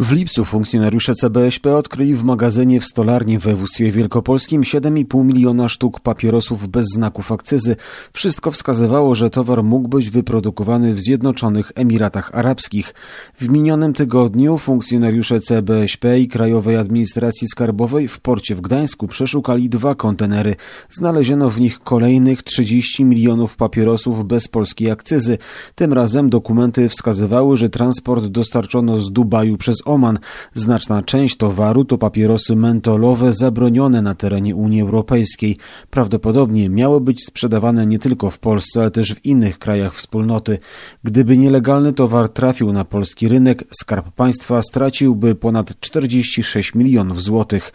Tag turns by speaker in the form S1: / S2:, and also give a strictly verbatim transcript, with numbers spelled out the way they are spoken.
S1: W lipcu funkcjonariusze C B S P odkryli w magazynie w Stolarni w województwie wielkopolskim siedem i pół miliona sztuk papierosów bez znaków akcyzy. Wszystko wskazywało, że towar mógł być wyprodukowany w Zjednoczonych Emiratach Arabskich. W minionym tygodniu funkcjonariusze C B S P i Krajowej Administracji Skarbowej w porcie w Gdańsku przeszukali dwa kontenery. Znaleziono w nich kolejnych trzydzieści milionów papierosów bez polskiej akcyzy. Tym razem dokumenty wskazywały, że transport dostarczono z Dubaju przez Oman. Znaczna część towaru to papierosy mentolowe zabronione na terenie Unii Europejskiej. Prawdopodobnie miały być sprzedawane nie tylko w Polsce, ale też w innych krajach wspólnoty. Gdyby nielegalny towar trafił na polski rynek, Skarb Państwa straciłby ponad czterdzieści sześć milionów złotych.